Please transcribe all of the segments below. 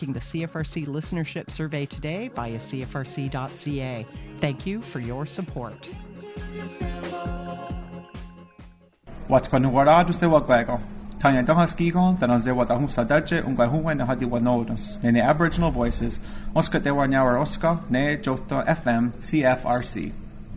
taking the CFRC listenership survey today via cfrc.ca. Thank you for your support. Watchkanu warados de wagwago. Tanya Dohaskigon, the Nanzewa Husa Daje, Ungahuan, and Hadi Wanodos, Nene Aboriginal Voices, Oscar de Warnawar Oscar, Ne Jota FM, CFRC.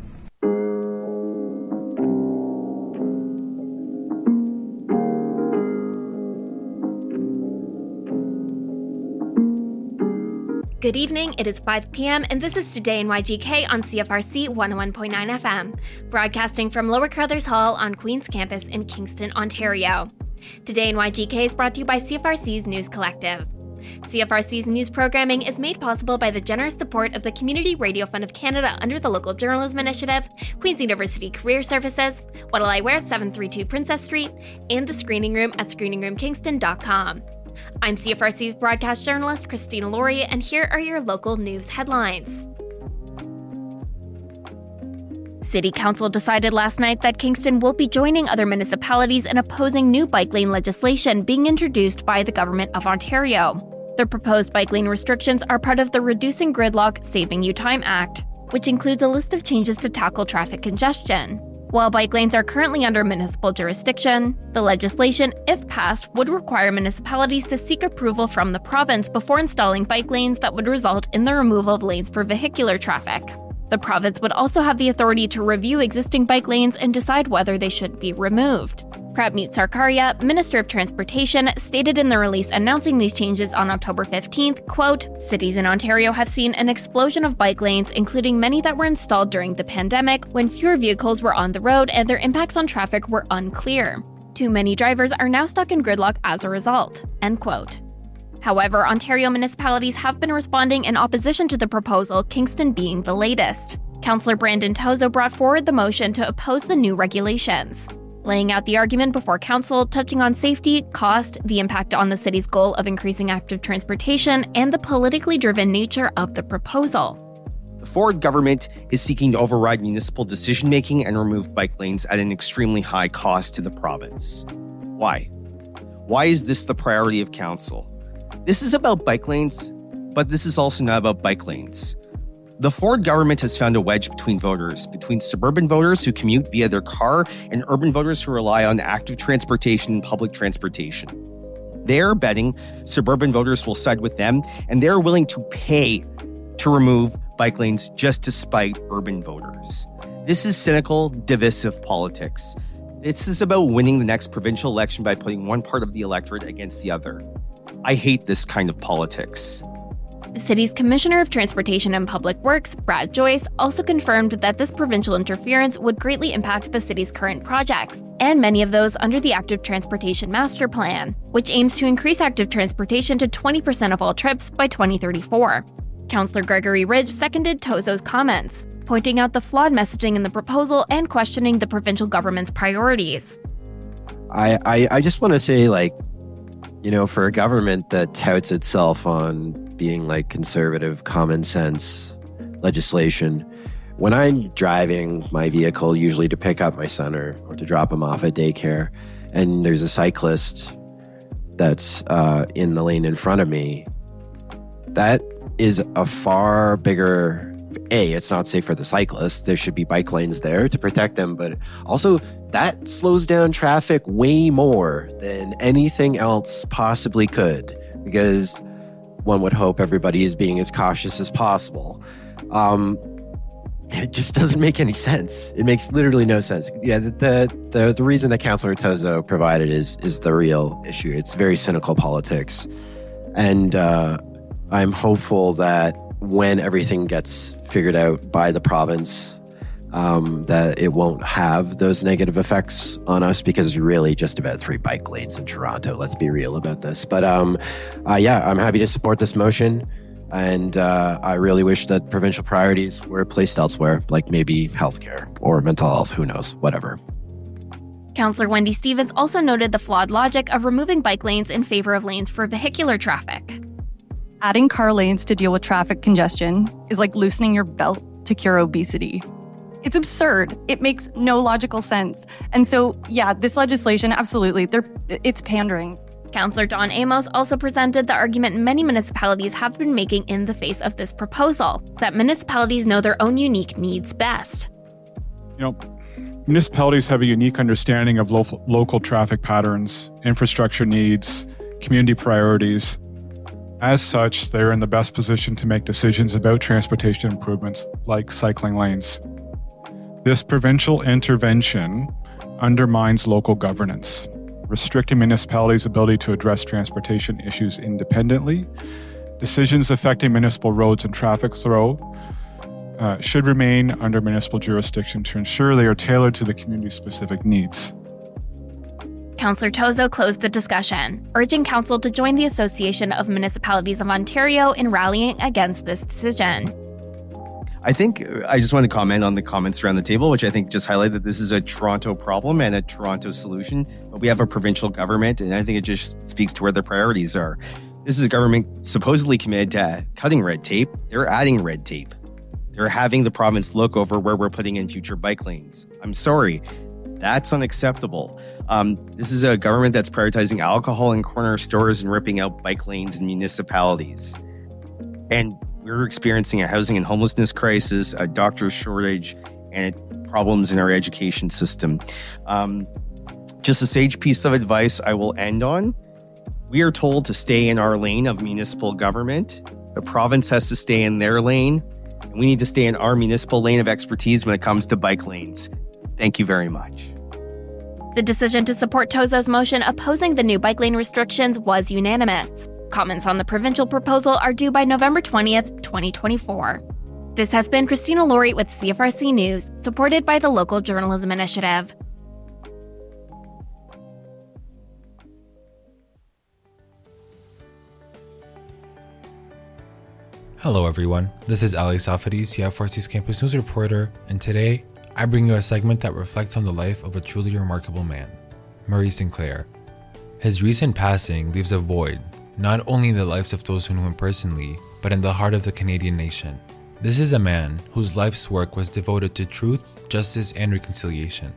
Good evening, it is 5 p.m. and this is Today in YGK on CFRC 101.9 FM, broadcasting from Lower Carruthers Hall on Queen's Campus in Kingston, Ontario. Today in YGK is brought to you by CFRC's News Collective. CFRC's news programming is made possible by the generous support of the Community Radio Fund of Canada under the Local Journalism Initiative, Queen's University Career Services, What'll I Wear at 732 Princess Street, and the Screening Room at screeningroomkingston.com. I'm CFRC's broadcast journalist, Christina Laurie, and here are your local news headlines. City Council decided last night that Kingston will be joining other municipalities in opposing new bike lane legislation being introduced by the Government of Ontario. The proposed bike lane restrictions are part of the Reducing Gridlock, Saving You Time Act, which includes a list of changes to tackle traffic congestion. While bike lanes are currently under municipal jurisdiction, the legislation, if passed, would require municipalities to seek approval from the province before installing bike lanes that would result in the removal of lanes for vehicular traffic. The province would also have the authority to review existing bike lanes and decide whether they should be removed. Prabmeet Sarkaria, Minister of Transportation, stated in the release announcing these changes on October 15th, quote, "Cities in Ontario have seen an explosion of bike lanes, including many that were installed during the pandemic when fewer vehicles were on the road and their impacts on traffic were unclear. Too many drivers are now stuck in gridlock as a result," end quote. However, Ontario municipalities have been responding in opposition to the proposal, Kingston being the latest. Councillor Brandon Tozo brought forward the motion to oppose the new regulations, laying out the argument before council, touching on safety, cost, the impact on the city's goal of increasing active transportation, and the politically driven nature of the proposal. The Ford government is seeking to override municipal decision-making and remove bike lanes at an extremely high cost to the province. Why? Why is this the priority of council? This is about bike lanes, but this is also not about bike lanes. The Ford government has found a wedge between voters, between suburban voters who commute via their car and urban voters who rely on active transportation and public transportation. They're betting suburban voters will side with them, and they're willing to pay to remove bike lanes just to spite urban voters. This is cynical, divisive politics. This is about winning the next provincial election by putting one part of the electorate against the other. I hate this kind of politics. The city's Commissioner of Transportation and Public Works, Brad Joyce, also confirmed that this provincial interference would greatly impact the city's current projects, and many of those under the Active Transportation Master Plan, which aims to increase active transportation to 20% of all trips by 2034. Councillor Gregory Ridge seconded Tozo's comments, pointing out the flawed messaging in the proposal and questioning the provincial government's priorities. I just want to say, for a government that touts itself on being conservative, common sense legislation, when I'm driving my vehicle, usually to pick up my son or to drop him off at daycare, and there's a cyclist that's in the lane in front of me, that is a far bigger... it's not safe for the cyclist. There should be bike lanes there to protect them, but also that slows down traffic way more than anything else possibly could, because one would hope everybody is being as cautious as possible. It just doesn't make any sense. It makes literally no sense. Yeah, the reason that Councillor Tozo provided is the real issue. It's very cynical politics. And I'm hopeful that when everything gets figured out by the province, that it won't have those negative effects on us, because it's really just about 3 bike lanes in Toronto. Let's be real about this. But I'm happy to support this motion. And I really wish that provincial priorities were placed elsewhere, like maybe healthcare or mental health, who knows, whatever. Councillor Wendy Stevens also noted the flawed logic of removing bike lanes in favor of lanes for vehicular traffic. Adding car lanes to deal with traffic congestion is like loosening your belt to cure obesity. It's absurd. It makes no logical sense. And so, this legislation, absolutely, it's pandering. Councillor Don Amos also presented the argument many municipalities have been making in the face of this proposal, that municipalities know their own unique needs best. Municipalities have a unique understanding of local traffic patterns, infrastructure needs, community priorities. As such, they are in the best position to make decisions about transportation improvements like cycling lanes. This provincial intervention undermines local governance, restricting municipalities' ability to address transportation issues independently. Decisions affecting municipal roads and traffic flow should remain under municipal jurisdiction to ensure they are tailored to the community's specific needs. Councillor Tozo closed the discussion, urging Council to join the Association of Municipalities of Ontario in rallying against this decision. I think I just want to comment on the comments around the table, which I think just highlight that this is a Toronto problem and a Toronto solution. But we have a provincial government, and I think it just speaks to where their priorities are. This is a government supposedly committed to cutting red tape. They're adding red tape. They're having the province look over where we're putting in future bike lanes. I'm sorry. That's unacceptable. This is a government that's prioritizing alcohol in corner stores and ripping out bike lanes in municipalities. And we're experiencing a housing and homelessness crisis, a doctor shortage, and problems in our education system. Just a sage piece of advice I will end on. We are told to stay in our lane of municipal government. The province has to stay in their lane. And we need to stay in our municipal lane of expertise when it comes to bike lanes. Thank you very much. The decision to support Tozo's motion opposing the new bike lane restrictions was unanimous. Comments on the provincial proposal are due by November 20th, 2024. This has been Christina Laurie with CFRC News, supported by the Local Journalism Initiative. Hello everyone, this is Ali Safadi, CFRC's Campus News reporter, and today I bring you a segment that reflects on the life of a truly remarkable man, Murray Sinclair. His recent passing leaves a void, not only in the lives of those who knew him personally, but in the heart of the Canadian nation. This is a man whose life's work was devoted to truth, justice, and reconciliation.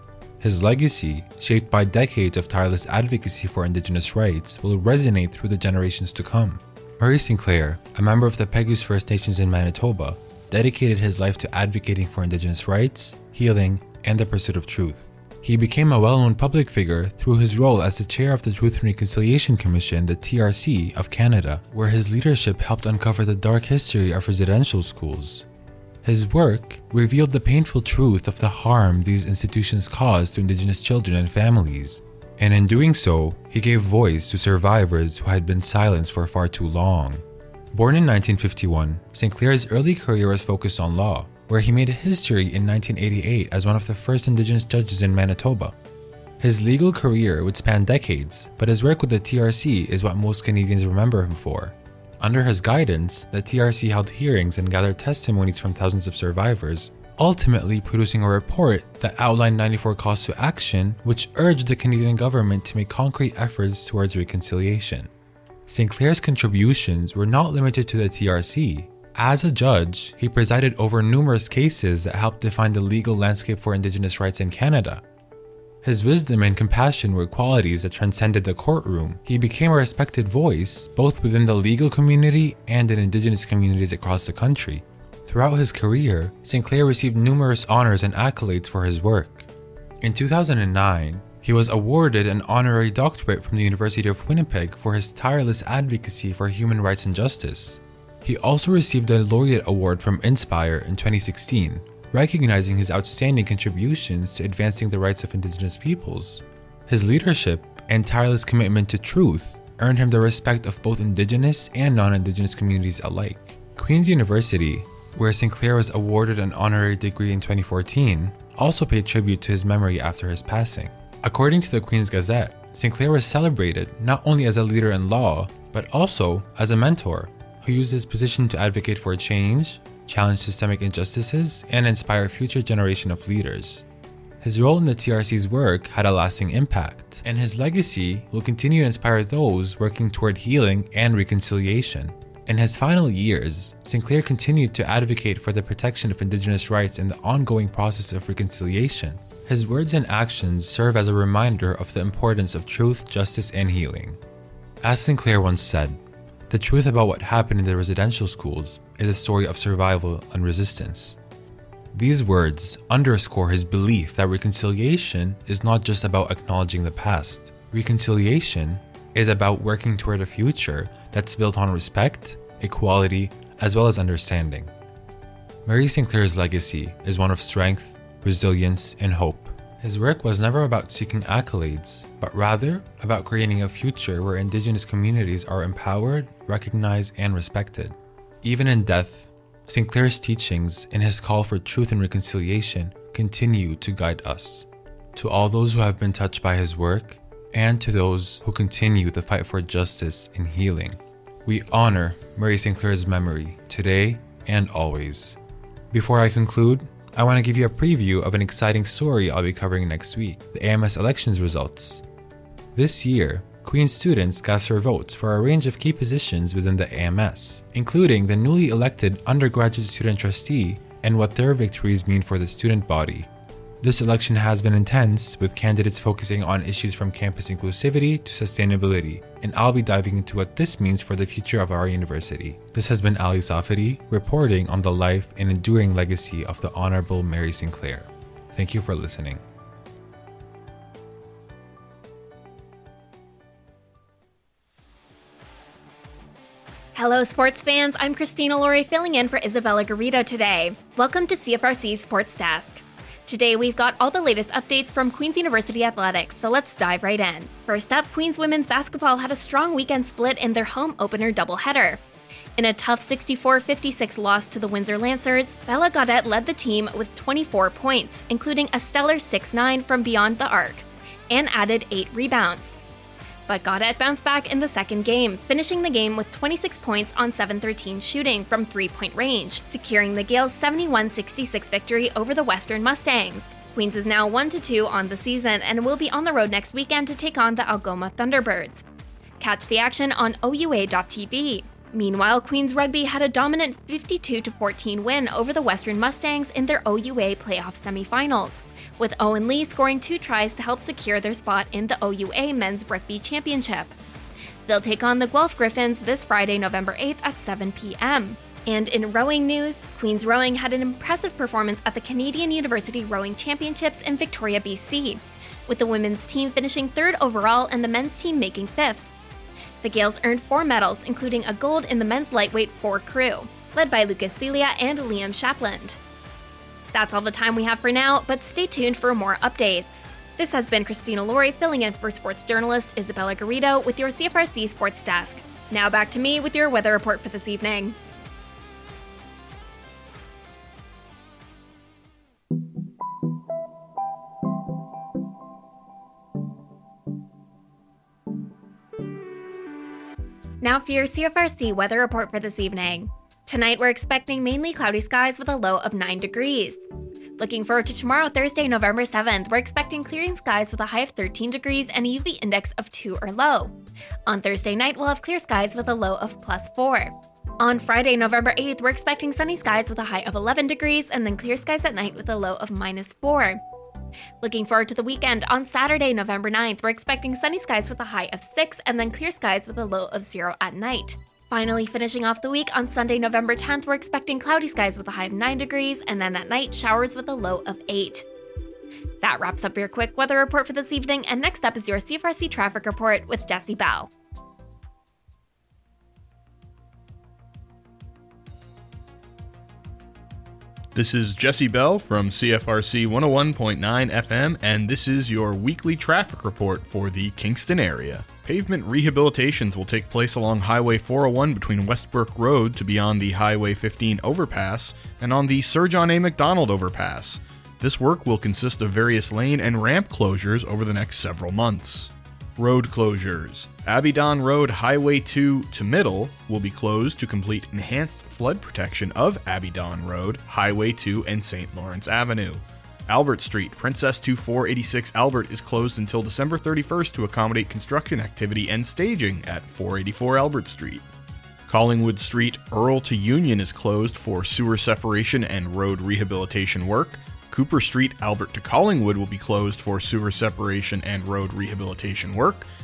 His legacy, shaped by decades of tireless advocacy for Indigenous rights, will resonate through the generations to come. Murray Sinclair, a member of the Peguis First Nations in Manitoba, dedicated his life to advocating for Indigenous rights, healing, and the pursuit of truth. He became a well-known public figure through his role as the chair of the Truth and Reconciliation Commission, the TRC, of Canada, where his leadership helped uncover the dark history of residential schools. His work revealed the painful truth of the harm these institutions caused to Indigenous children and families. And in doing so, he gave voice to survivors who had been silenced for far too long. Born in 1951, Sinclair's early career was focused on law, where he made history in 1988 as one of the first Indigenous judges in Manitoba. His legal career would span decades, but his work with the TRC is what most Canadians remember him for. Under his guidance, the TRC held hearings and gathered testimonies from thousands of survivors, ultimately producing a report that outlined 94 calls to action, which urged the Canadian government to make concrete efforts towards reconciliation. Sinclair's contributions were not limited to the TRC. As a judge, he presided over numerous cases that helped define the legal landscape for Indigenous rights in Canada. His wisdom and compassion were qualities that transcended the courtroom. He became a respected voice, both within the legal community and in Indigenous communities across the country. Throughout his career, Sinclair received numerous honors and accolades for his work. In 2009, he was awarded an honorary doctorate from the University of Winnipeg for his tireless advocacy for human rights and justice. He also received a Laureate Award from Inspire in 2016, recognizing his outstanding contributions to advancing the rights of Indigenous peoples. His leadership and tireless commitment to truth earned him the respect of both Indigenous and non-Indigenous communities alike. Queen's University, where Sinclair was awarded an honorary degree in 2014, also paid tribute to his memory after his passing. According to the Queen's Gazette, Sinclair was celebrated not only as a leader in law, but also as a mentor who used his position to advocate for change, challenge systemic injustices, and inspire future generations of leaders. His role in the TRC's work had a lasting impact, and his legacy will continue to inspire those working toward healing and reconciliation. In his final years, Sinclair continued to advocate for the protection of Indigenous rights in the ongoing process of reconciliation. His words and actions serve as a reminder of the importance of truth, justice, and healing. As Sinclair once said, the truth about what happened in the residential schools is a story of survival and resistance. These words underscore his belief that reconciliation is not just about acknowledging the past. Reconciliation is about working toward a future that's built on respect, equality, as well as understanding. Murray Sinclair's legacy is one of strength, resilience, and hope. His work was never about seeking accolades, but rather about creating a future where Indigenous communities are empowered, recognized, and respected. Even in death, Sinclair's teachings and his call for truth and reconciliation continue to guide us. To all those who have been touched by his work, and to those who continue the fight for justice and healing, we honor Murray Sinclair's memory today and always. Before I conclude, I want to give you a preview of an exciting story I'll be covering next week, the AMS elections results. This year, Queen's students cast their votes for a range of key positions within the AMS, including the newly elected undergraduate student trustee and what their victories mean for the student body. This election has been intense, with candidates focusing on issues from campus inclusivity to sustainability, and I'll be diving into what this means for the future of our university. This has been Ali Safadi, reporting on the life and enduring legacy of the Honorable Murray Sinclair. Thank you for listening. Hello, sports fans. I'm Christina Laurie filling in for Isabella Garrido today. Welcome to CFRC's Sports Desk. Today, we've got all the latest updates from Queen's University Athletics, so let's dive right in. First up, Queen's women's basketball had a strong weekend split in their home opener doubleheader. In a tough 64-56 loss to the Windsor Lancers, Bella Gaudet led the team with 24 points, including a stellar 6-9 from beyond the arc, and added 8 rebounds. But Gaudet bounced back in the second game, finishing the game with 26 points on 7-13 shooting from three-point range, securing the Gales' 71-66 victory over the Western Mustangs. Queens is now 1-2 on the season and will be on the road next weekend to take on the Algoma Thunderbirds. Catch the action on OUA.tv. Meanwhile, Queens Rugby had a dominant 52-14 win over the Western Mustangs in their OUA playoff semifinals, with Owen Lee scoring 2 tries to help secure their spot in the OUA Men's Rugby Championship. They'll take on the Guelph Griffins this Friday, November 8th at 7 p.m. And in rowing news, Queens Rowing had an impressive performance at the Canadian University Rowing Championships in Victoria, BC, with the women's team finishing 3rd overall and the men's team making 5th. The Gales earned 4 medals, including a gold in the men's lightweight 4 crew, led by Lucas Celia and Liam Shapland. That's all the time we have for now, but stay tuned for more updates. This has been Christina Laurie filling in for sports journalist Isabella Garrido with your CFRC Sports Desk. Now back to me with your weather report for this evening. Now for your CFRC weather report for this evening. Tonight we're expecting mainly cloudy skies with a low of 9 degrees. Looking forward to tomorrow, Thursday, November 7th, we're expecting clearing skies with a high of 13 degrees and a UV index of 2 or low. On Thursday night, we'll have clear skies with a low of +4. On Friday, November 8th, we're expecting sunny skies with a high of 11 degrees and then clear skies at night with a low of -4. Looking forward to the weekend, on Saturday, November 9th, we're expecting sunny skies with a high of 6 and then clear skies with a low of 0 at night. Finally, finishing off the week, on Sunday, November 10th, we're expecting cloudy skies with a high of 9 degrees and then at night, showers with a low of 8. That wraps up your quick weather report for this evening, and next up is your CFRC traffic report with Jesse Bell. This is Jesse Bell from CFRC 101.9 FM, and this is your weekly traffic report for the Kingston area. Pavement rehabilitations will take place along Highway 401 between Westbrook Road to beyond the Highway 15 overpass and on the Sir John A. Macdonald overpass. This work will consist of various lane and ramp closures over the next several months. Road closures. Abidon Road Highway 2 to Middle will be closed to complete enhanced flood protection of Abidon Road, Highway 2, and St. Lawrence Avenue. Albert Street, Princess 2486 Albert is closed until December 31st to accommodate construction activity and staging at 484 Albert Street. Collingwood Street, Earl to Union is closed for sewer separation and road rehabilitation work. Cooper Street, Albert to Collingwood will be closed for sewer separation and road rehabilitation work.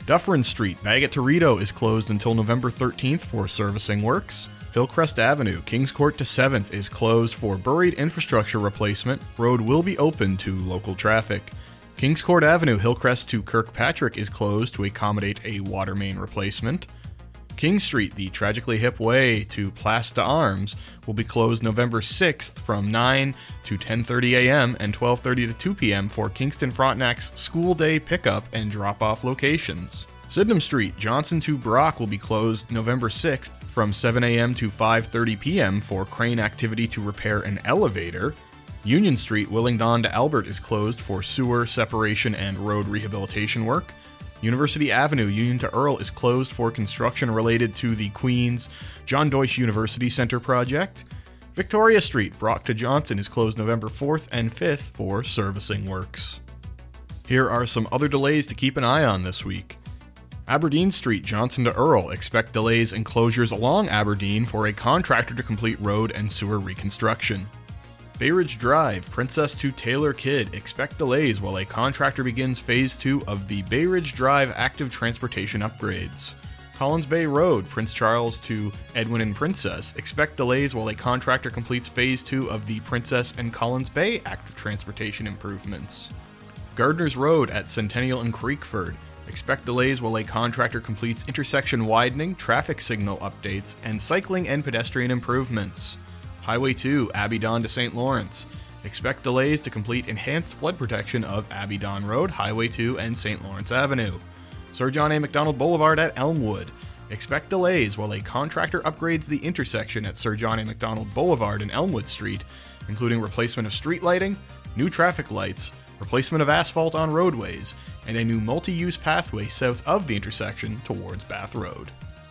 Dufferin Street, Bagot to Rideau is closed until November 13th for servicing works. Hillcrest Avenue, Kings Court to 7th is closed for buried infrastructure replacement. Road will be open to local traffic. Kings Court Avenue, Hillcrest to Kirkpatrick is closed to accommodate a water main replacement. King Street, the Tragically Hip Way to Place d'Armes, will be closed November 6th from 9 to 10:30 a.m. and 12:30 to 2 p.m. for Kingston Frontenac's school day pickup and drop-off locations. Sydenham Street, Johnson to Brock will be closed November 6th from 7 a.m. to 5:30 p.m. for crane activity to repair an elevator. Union Street, Willingdon to Albert is closed for sewer separation and road rehabilitation work. University Avenue, Union to Earl is closed for construction related to the Queen's John Deutsch University Center project. Victoria Street, Brock to Johnson is closed November 4th and 5th for servicing works. Here are some other delays to keep an eye on this week. Aberdeen Street, Johnson to Earl, expect delays and closures along Aberdeen for a contractor to complete road and sewer reconstruction. Bayridge Drive, Princess to Taylor Kidd, expect delays while a contractor begins Phase 2 of the Bayridge Drive active transportation upgrades. Collins Bay Road, Prince Charles to Edwin and Princess, expect delays while a contractor completes Phase 2 of the Princess and Collins Bay active transportation improvements. Gardner's Road at Centennial and Creekford, expect delays while a contractor completes intersection widening, traffic signal updates, and cycling and pedestrian improvements. Highway 2, Abidon to St. Lawrence. Expect delays to complete enhanced flood protection of Abidon Road, Highway 2, and St. Lawrence Avenue. Sir John A. Macdonald Boulevard at Elmwood. Expect delays while a contractor upgrades the intersection at Sir John A. Macdonald Boulevard and Elmwood Street, including replacement of street lighting, new traffic lights, replacement of asphalt on roadways, and a new multi-use pathway south of the intersection towards Bath Road.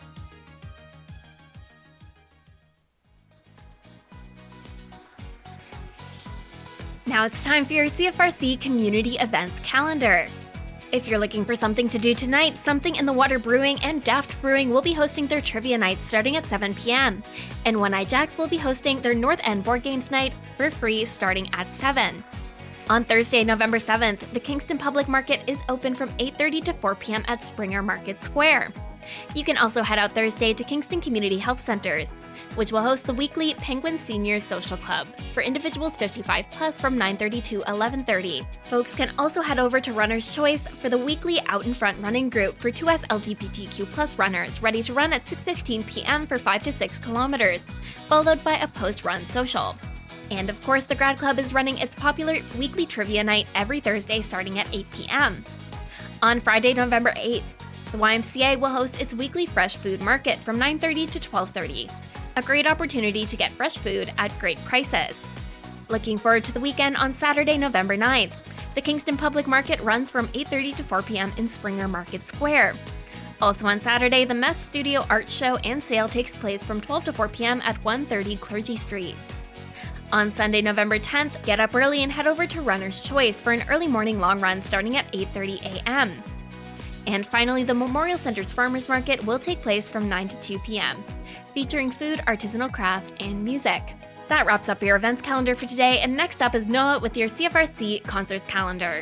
Now it's time for your CFRC Community Events Calendar. If you're looking for something to do tonight, Something in the Water Brewing and Daft Brewing will be hosting their trivia night starting at 7 p.m. And One Eye Jacks will be hosting their North End Board Games night for free starting at 7. On Thursday, November 7th, the Kingston Public Market is open from 8:30 to 4 p.m. at Springer Market Square. You can also head out Thursday to Kingston Community Health Centers, which will host the weekly Penguin Seniors Social Club for individuals 55 plus from 9:30 to 11:30. Folks can also head over to Runner's Choice for the weekly Out in Front running group for 2S LGBTQ plus runners ready to run at 6:15 p.m. for 5 to 6 kilometers, followed by a post-run social. And of course, the Grad Club is running its popular weekly trivia night every Thursday starting at 8 p.m. On Friday, November 8th, the YMCA will host its weekly fresh food market from 9:30 to 12:30. A great opportunity to get fresh food at great prices. Looking forward to the weekend on Saturday, November 9th. The Kingston Public Market runs from 8:30 to 4 p.m. in Springer Market Square. Also on Saturday, the Mess Studio Art Show and Sale takes place from 12 to 4 p.m. at 130 Clergy Street. On Sunday, November 10th, get up early and head over to Runner's Choice for an early morning long run starting at 8:30 a.m. And finally, the Memorial Center's Farmers Market will take place from 9 to 2 p.m., featuring food, artisanal crafts, and music. That wraps up your events calendar for today, and next up is Noah with your CFRC Concerts Calendar.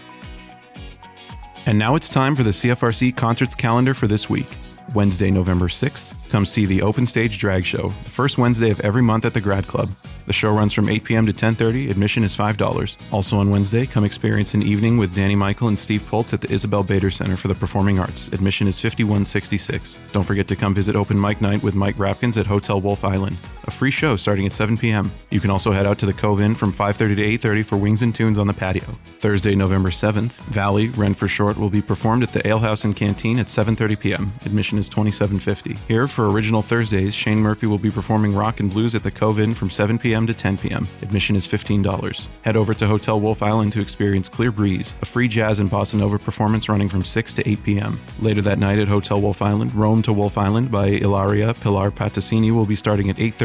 And now it's time for the CFRC Concerts Calendar for this week. Wednesday, November 6th, come see the Open Stage Drag Show, the first Wednesday of every month at the Grad Club. The show runs from 8 p.m. to 10:30. Admission is $5. Also on Wednesday, come experience an evening with Danny Michael and Steve Poltz at the Isabel Bader Center for the Performing Arts. Admission is $51.66. Don't forget to come visit Open Mic Night with Mike Rapkins at Hotel Wolf Island, a free show starting at 7 p.m. You can also head out to the Cove Inn from 5:30 to 8:30 for Wings and Tunes on the patio. Thursday, November 7th, Valley, Rent for Short will be performed at the Ale House and Canteen at 7:30 p.m. Admission is $27.50. Here for Original Thursdays, Shane Murphy will be performing rock and blues at the Cove Inn from 7 p.m. to 10 p.m. Admission is $15. Head over to Hotel Wolf Island to experience Clear Breeze, a free jazz and bossa nova performance running from 6 to 8 p.m. Later that night at Hotel Wolf Island, Rome to Wolf Island by Ilaria Pilar Patasini will be starting at 8:30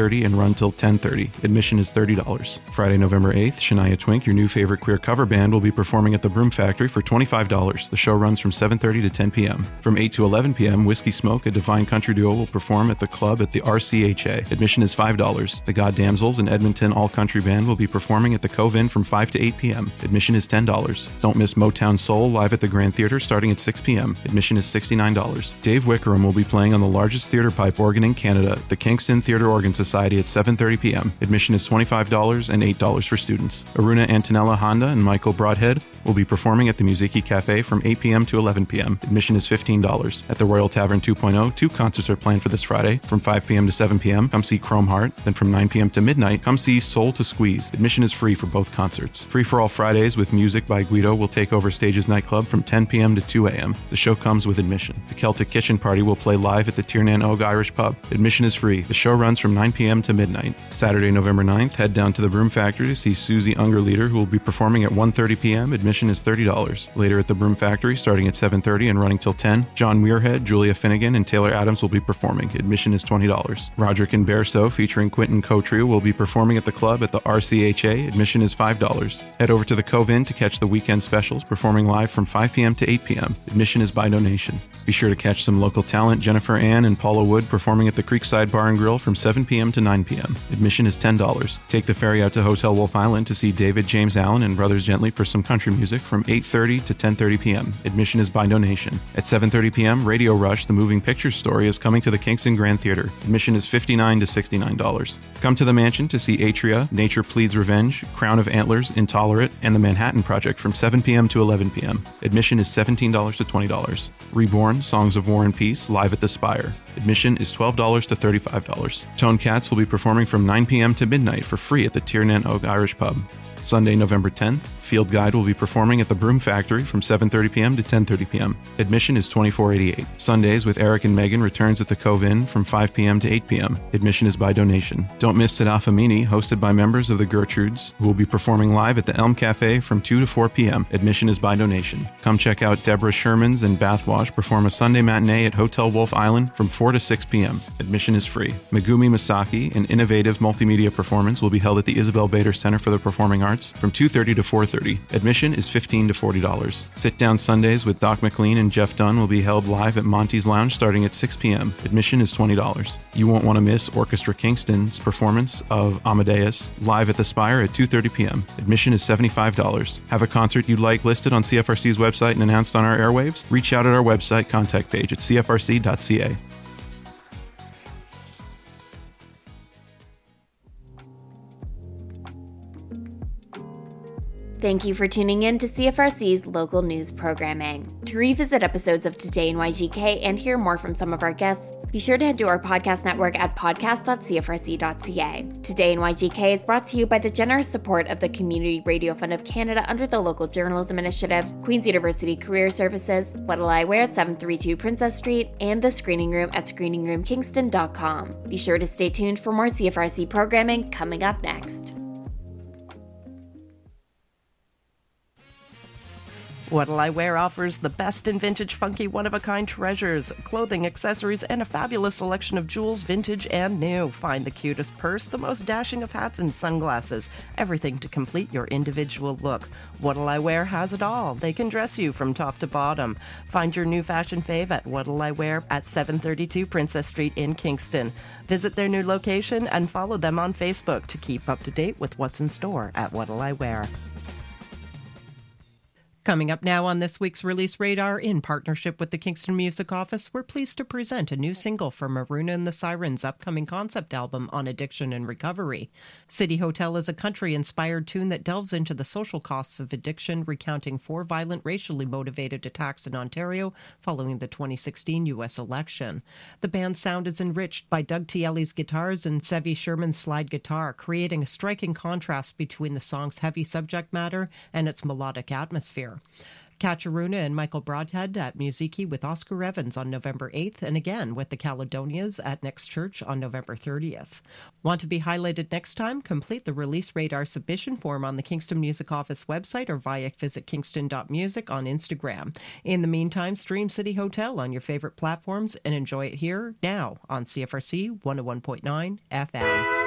7:30 and run till 10:30. Admission is $30. Friday, November 8th, Shania Twink, your new favorite queer cover band, will be performing at the Broom Factory for $25. The show runs from 7:30 to 10 p.m. From 8 to 11 p.m., Whiskey Smoke, a divine country duo, will perform at the club at the RCHA. Admission is $5. The Goddamsels, an Edmonton all-country band, will be performing at the Cove Inn from 5 to 8 p.m. Admission is $10. Don't miss Motown Soul live at the Grand Theatre starting at 6 p.m. Admission is $69. Dave Wickerham will be playing on the largest theatre pipe organ in Canada, the Kingston Theatre Organ Society, at 7:30 p.m. Admission is $25 and $8 for students. Aruna Antonella Honda and Michael Broadhead will be performing at the Muziki Cafe from 8 p.m. to 11 p.m. Admission is $15. At the Royal Tavern 2.0, 2 concerts are planned for this Friday. From 5 p.m. to 7 p.m., come see Chrome Heart. Then from 9 p.m. to midnight, come see Soul to Squeeze. Admission is free for both concerts. Free for All Fridays with music by Guido will take over Stages nightclub from 10 p.m. to 2 a.m. The show comes with admission. The Celtic Kitchen Party will play live at the Tiernan Og Irish Pub. Admission is free. The show runs from 9 p.m. to midnight. Saturday, November 9th, head down to the Broom Factory to see Susie Ungerleader, who will be performing at 1:30 p.m. Admission is $30. Later at the Broom Factory, starting at 7:30 and running till 10, John Muirhead, Julia Finnegan, and Taylor Adams will be performing. Admission is $20. Roderick and Berso, featuring Quentin Cotrio, will be performing at the club at the RCHA. Admission is $5. Head over to the Cove Inn to catch the weekend specials, performing live from 5 p.m. to 8 p.m. Admission is by donation. Be sure to catch some local talent, Jennifer Ann and Paula Wood, performing at the Creekside Bar and Grill from 7 p.m. to 9 p.m. Admission is $10. Take the ferry out to Hotel Wolf Island to see David James Allen and Brothers Gently for some country music from 8:30 to 10:30 p.m. Admission is by donation. At 7:30 p.m., Radio Rush, the moving picture story, is coming to the Kingston Grand Theatre. Admission is $59 to $69. Come to the Mansion to see Atria, Nature Pleads Revenge, Crown of Antlers, Intolerant, and the Manhattan Project from 7 p.m. to 11 p.m. Admission is $17 to $20. Reborn, Songs of War and Peace, live at the Spire. Admission is $12 to $35. Tone Cats will be performing from 9 p.m. to midnight for free at the Tiernan Og Irish Pub. Sunday, November 10th, Field Guide will be performing at the Broom Factory from 7:30 p.m. to 10:30 p.m. Admission is $24.88. Sundays with Eric and Megan returns at the Cove Inn from 5 p.m. to 8 p.m. Admission is by donation. Don't miss Tadafamini, hosted by members of the Gertrudes, who will be performing live at the Elm Cafe from 2 to 4 p.m. Admission is by donation. Come check out Deborah Shermans and Bathwash perform a Sunday matinee at Hotel Wolf Island from 4 to 6 p.m. Admission is free. Megumi Masaki, an innovative multimedia performance, will be held at the Isabel Bader Center for the Performing Arts from 2:30 to 4:30. Admission is $15 to $40. Sit-down Sundays with Doc McLean and Jeff Dunn will be held live at Monty's Lounge starting at 6 p.m. Admission is $20. You won't want to miss Orchestra Kingston's performance of Amadeus live at the Spire at 2:30 p.m. Admission is $75. Have a concert you'd like listed on CFRC's website and announced on our airwaves? Reach out at our website contact page at cfrc.ca. Thank you for tuning in to CFRC's local news programming. To revisit episodes of Today in YGK and hear more from some of our guests, be sure to head to our podcast network at podcast.cfrc.ca. Today in YGK is brought to you by the generous support of the Community Radio Fund of Canada under the Local Journalism Initiative, Queen's University Career Services, What'll I Wear, 732 Princess Street, and the Screening Room at screeningroomkingston.com. Be sure to stay tuned for more CFRC programming coming up next. What'll I Wear offers the best in vintage, funky, one-of-a-kind treasures, clothing, accessories, and a fabulous selection of jewels, vintage and new. Find the cutest purse, the most dashing of hats and sunglasses, everything to complete your individual look. What'll I Wear has it all. They can dress you from top to bottom. Find your new fashion fave at What'll I Wear at 732 Princess Street in Kingston. Visit their new location and follow them on Facebook to keep up to date with what's in store at What'll I Wear. Coming up now on this week's Release Radar, in partnership with the Kingston Music Office, we're pleased to present a new single from Aruna and the Sirens' upcoming concept album on addiction and recovery. City Hotel is a country-inspired tune that delves into the social costs of addiction, recounting 4 violent, racially motivated attacks in Ontario following the 2016 U.S. election. The band's sound is enriched by Doug Tielli's guitars and Sevi Sherman's slide guitar, creating a striking contrast between the song's heavy subject matter and its melodic atmosphere. Catch Aruna and Michael Broadhead at Muziki with Oscar Evans on November 8th, and again with the Caledonias at Next Church on November 30th. Want to be highlighted next time? Complete the Release Radar submission form on the Kingston Music Office website or visit kingston.music on Instagram. In the meantime, stream City Hotel on your favorite platforms and enjoy it here, now, on CFRC 101.9 FM.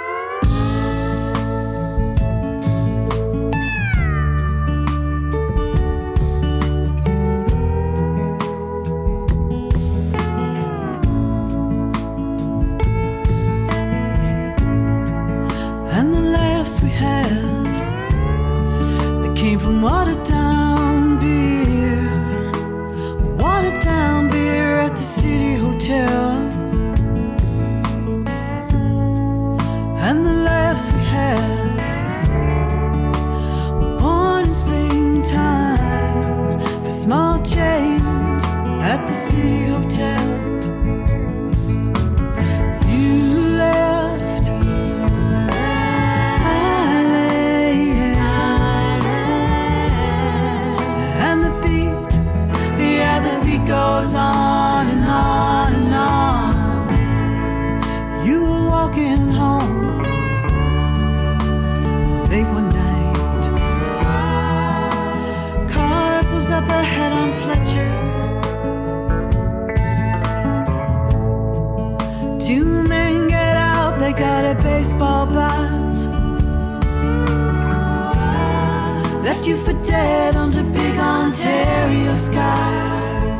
Left you for dead under big Ontario sky.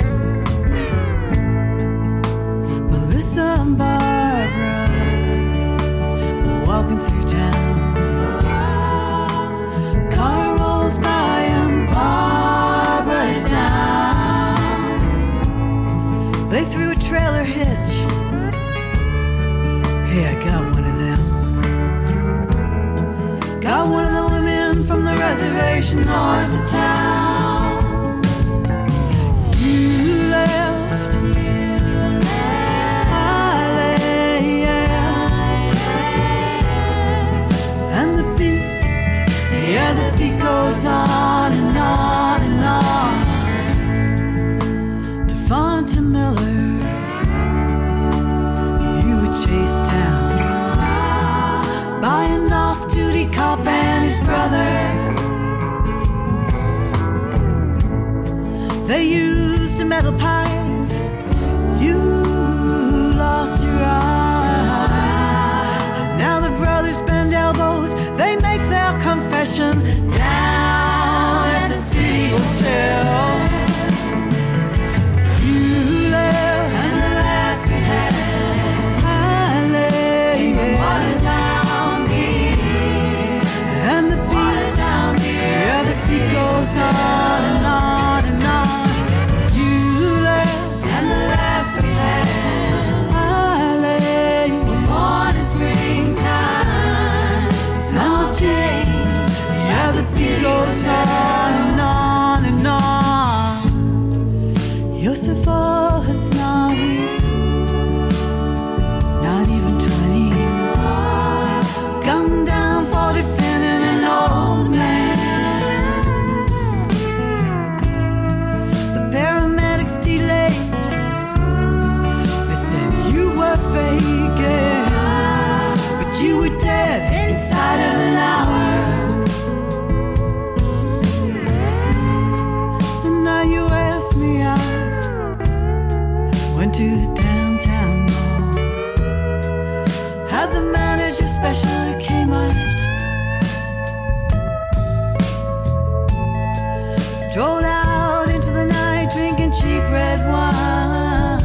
Melissa and Barbara were walking through town. Car rolls by and Barbara is down. They threw a trailer hitch. Hey, I got one of them. Got one of the women from the reservation north of town. You left, I left, and the beat, yeah, the beat goes on and on and on. To Fonta Miller, you were chased down by an off-duty cop and his brother. They used a metal pipe. You lost your eye. And now the brothers bend elbows. They make their confession down at the City Hotel. You left, and the last we had, I lay water down beer, and the beat, yeah, the beat goes on and on and on. You left, and the laughs we had, I lay born in springtime. Small change, yeah, the sea goes on and on and on. Yosef Hasnawi, not even 20, gunned down for defending an old man. The paramedics delayed. They said you were faking, but you were dead inside of an hour. And now you ask me out. Went to the downtown mall. Had the manager special at Kmart. Strolled out into the night drinking cheap red wine.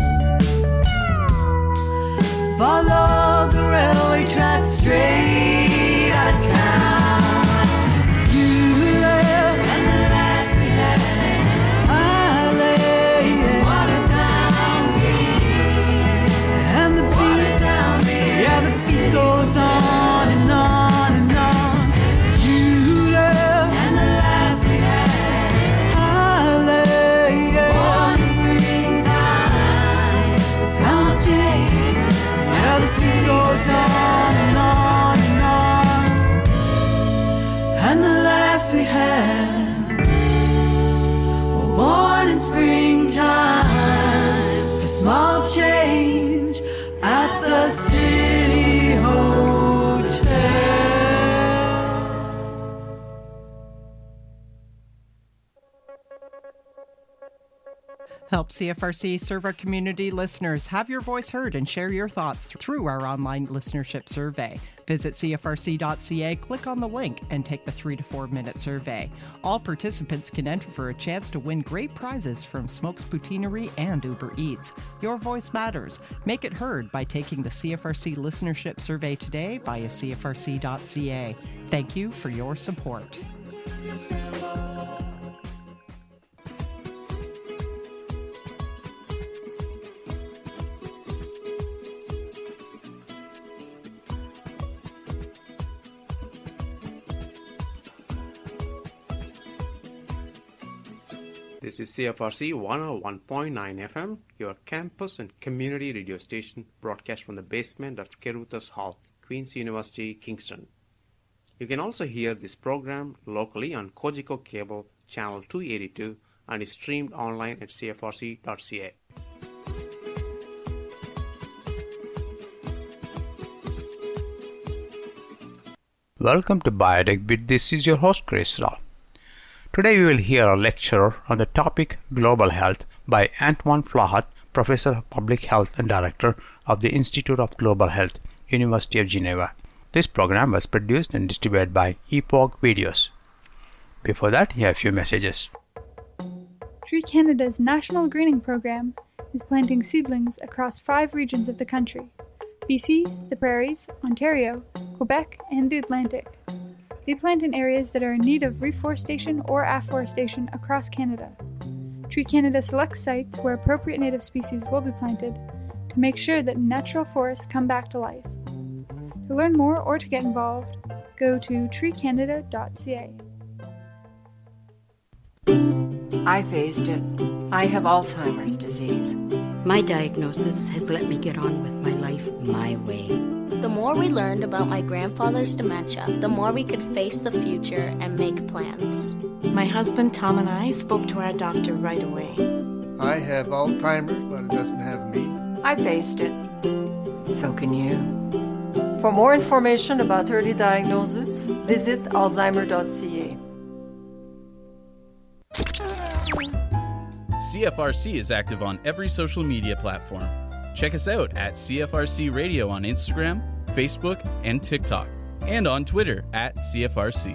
Followed the railway tracks straight out of town. You left, and the last we had, I lay water down beer, and the beat, yeah, the beat goes on and on and on. You left, and the last we had, I lay born in springtime. The small change, yeah, the sea goes on and on and on. And the last we had were born in springtime for small change at the City Hotel. Help CFRC serve our community listeners. Have your voice heard and share your thoughts through our online listenership survey. Visit CFRC.ca, click on the link, and take the 3 to 4 minute survey. All participants can enter for a chance to win great prizes from Smokes Poutineery and Uber Eats. Your voice matters. Make it heard by taking the CFRC listenership survey today via CFRC.ca. Thank you for your support. This is CFRC 101.9 FM, your campus and community radio station, broadcast from the basement of Carruthers Hall, Queen's University, Kingston. You can also hear this program locally on Kojiko Cable, channel 282, and is streamed online at cfrc.ca. Welcome to Biotech Bit. This is your host, Chris Rao. Today we will hear a lecture on the topic Global Health by Antoine Flahaut, Professor of Public Health and Director of the Institute of Global Health, University of Geneva. This program was produced and distributed by Epoch Videos. Before that, here are a few messages. Tree Canada's National Greening Program is planting seedlings across 5 regions of the country: BC, the Prairies, Ontario, Quebec, and the Atlantic. They plant in areas that are in need of reforestation or afforestation across Canada. Tree Canada selects sites where appropriate native species will be planted to make sure that natural forests come back to life. To learn more or to get involved, go to treecanada.ca. I faced it. I have Alzheimer's disease. My diagnosis has let me get on with my life my way. The more we learned about my grandfather's dementia, the more we could face the future and make plans. My husband Tom and I spoke to our doctor right away. I have Alzheimer's, but it doesn't have me. I faced it. So can you. For more information about early diagnosis, visit alzheimer.ca. CFRC is active on every social media platform. Check us out at CFRC Radio on Instagram, Facebook, and TikTok, and on Twitter at CFRC.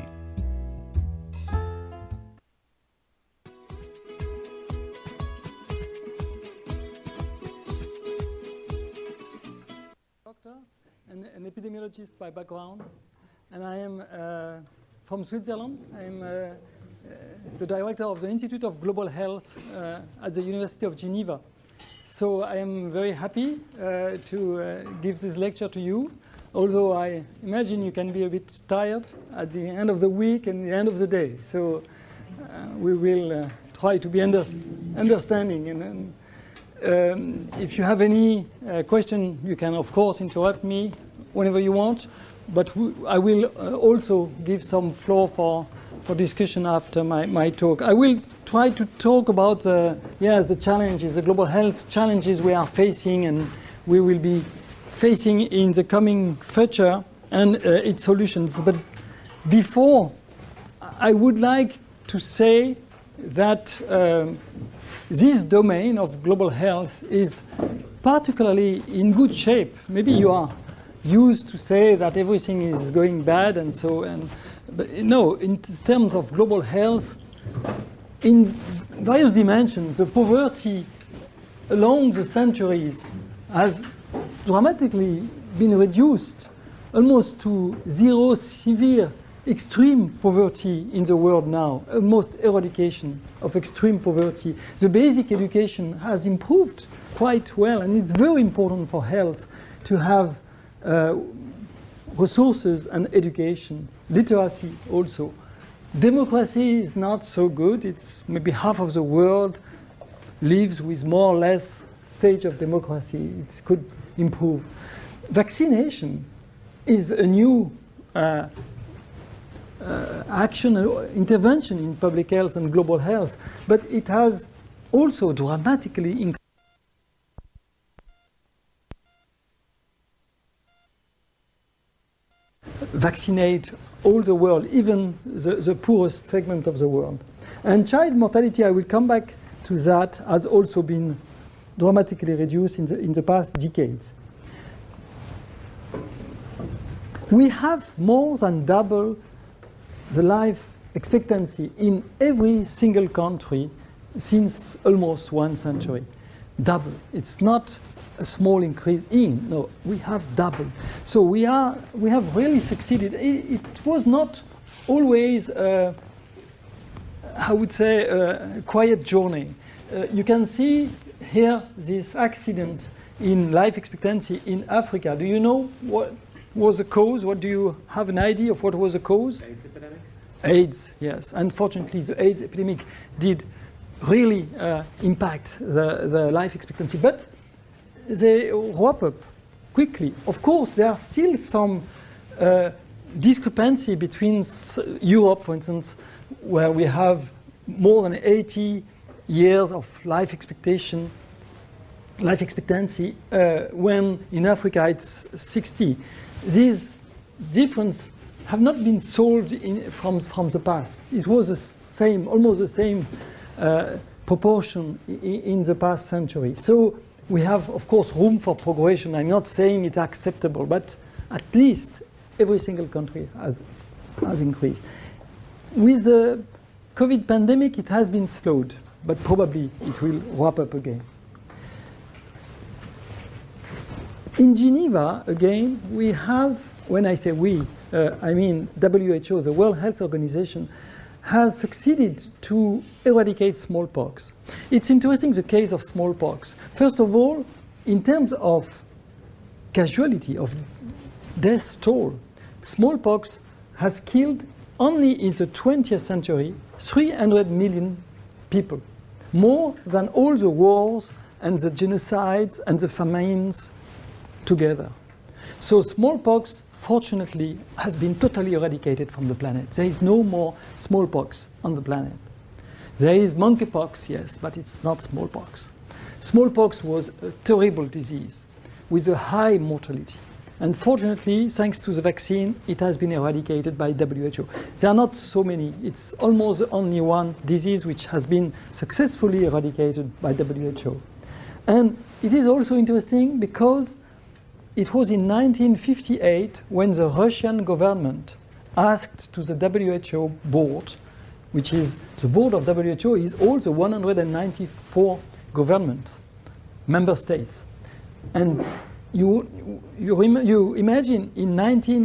Doctor and an epidemiologist by background, and I am from Switzerland. I am the director of the Institute of Global Health at the University of Geneva. So I am very happy to give this lecture to you, although I imagine you can be a bit tired at the end of the week and the end of the day. So we will try to be understanding. And if you have any question, you can, of course, interrupt me whenever you want. But I will also give some floor for discussion after my talk. I will try to talk about the challenges, the global health challenges we are facing and we will be facing in the coming future and its solutions. But before, I would like to say that this domain of global health is particularly in good shape. Maybe you are used to say that everything is going bad and so on. But no, in terms of global health, in various dimensions, the poverty along the centuries has dramatically been reduced almost to zero severe extreme poverty in the world now, almost eradication of extreme poverty. The basic education has improved quite well, and it's very important for health to have resources and education, literacy also. Democracy is not so good. It's maybe half of the world lives with more or less stage of democracy. It could improve. Vaccination is a new action, intervention in public health and global health, but it has also dramatically increased. Vaccinate all the world, even the poorest segment of the world. And child mortality, I will come back to that has also been dramatically reduced in the past decades. We have more than double the life expectancy in every single country since almost 1 century. Double. It's not a small increase in. No, we have double. So we have really succeeded. It was not always, I would say, a quiet journey. You can see here this accident in life expectancy in Africa. Do you know what was the cause? What do you have an idea of what was the cause? AIDS epidemic? AIDS, yes. Unfortunately, the AIDS epidemic did really impact the life expectancy. But they wrap up quickly. Of course, there are still some discrepancy between Europe, for instance, where we have more than 80 years of life expectancy, when in Africa it's 60. These differences have not been solved from the past. It was the same, almost the same proportion in the past century. So we have, of course, room for progression. I'm not saying it's acceptable, but at least every single country has increased. With the COVID pandemic, it has been slowed, but probably it will wrap up again. In Geneva, again, we have, when I say we, I mean WHO, the World Health Organization, has succeeded to eradicate smallpox. It's interesting, the case of smallpox. First of all, in terms of casualty, of death toll, smallpox has killed only in the 20th century 300 million people, more than all the wars and the genocides and the famines together. So smallpox, fortunately, has been totally eradicated from the planet. There is no more smallpox on the planet. There is monkeypox, yes, but it's not smallpox. Smallpox was a terrible disease with a high mortality. And fortunately, thanks to the vaccine, it has been eradicated by WHO. There are not so many. It's almost only one disease which has been successfully eradicated by WHO. And it is also interesting because it was in 1958 when the Russian government asked to the WHO board, which is the board of WHO is all the 194 governments, member states. And you imagine in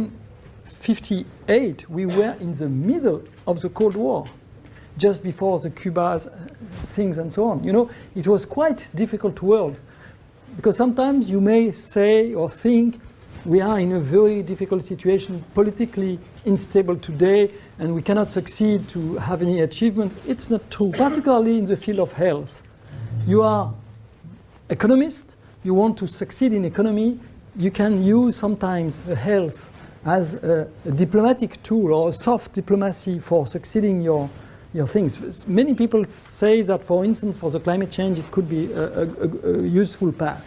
1958 we were in the middle of the Cold War, just before the Cuba's things and so on. You know, it was quite difficult world. Because sometimes you may say or think we are in a very difficult situation, politically unstable today, and we cannot succeed to have any achievement. It's not true, particularly in the field of health. You are economist, you want to succeed in economy, you can use sometimes health as a diplomatic tool or a soft diplomacy for succeeding your things. Many people say that, for instance, for the climate change, it could be a useful path.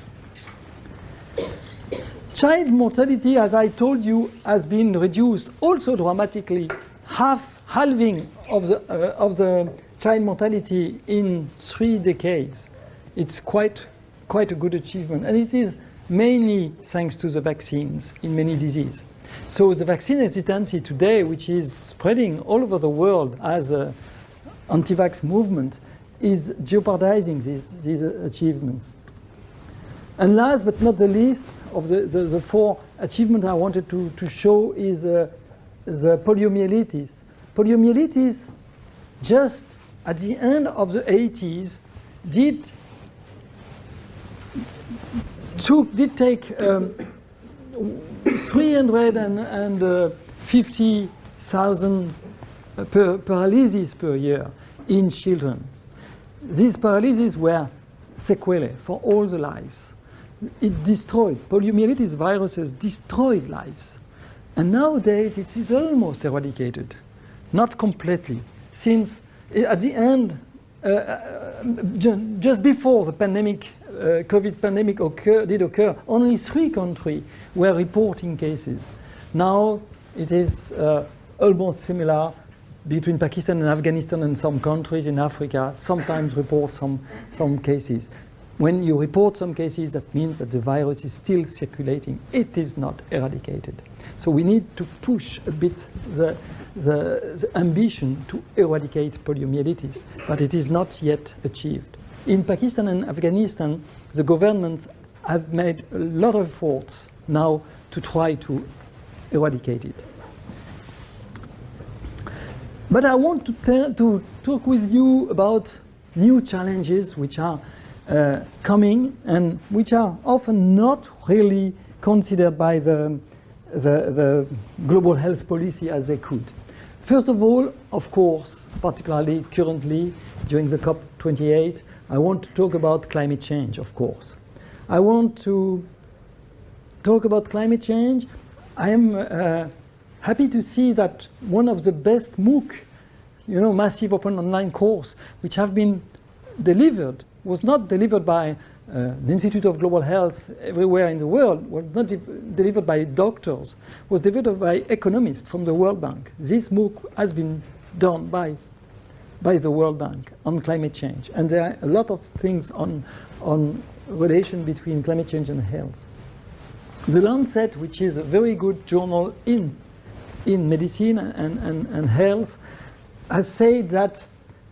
Child mortality, as I told you, has been reduced also dramatically, halving of the child mortality in 3 decades. It's quite a good achievement, and it is mainly thanks to the vaccines in many diseases. So the vaccine hesitancy today, which is spreading all over the world as a anti-vax movement, is jeopardizing these achievements. And last but not the least of the 4 achievements I wanted to show is the poliomyelitis. Poliomyelitis, just at the end of the 80s, did take 350,000 paralyses per year in children. These paralyses were sequelae for all the lives. It destroyed, poliomyelitis viruses destroyed lives. And nowadays it is almost eradicated, not completely, since at the end, just before the pandemic, COVID pandemic did occur, only 3 countries were reporting cases. Now it is almost similar. between Pakistan and Afghanistan and some countries in Africa sometimes report some cases. When you report some cases, that means that the virus is still circulating. It is not eradicated. So we need to push a bit the ambition to eradicate poliomyelitis, but it is not yet achieved. In Pakistan and Afghanistan, the governments have made a lot of efforts now to try to eradicate it. But I want to talk with you about new challenges which are coming and which are often not really considered by the global health policy as they could. First of all, of course, particularly currently during the COP28, I want to talk about climate change, of course. I want to talk about climate change. I am happy to see that one of the best MOOC, massive open online course, which have been delivered, was not delivered by the Institute of Global Health everywhere in the world, was not delivered by doctors, was delivered by economists from the World Bank. This MOOC has been done by the World Bank on climate change. And there are a lot of things on relation between climate change and health. The Lancet, which is a very good journal in medicine and health, has said that,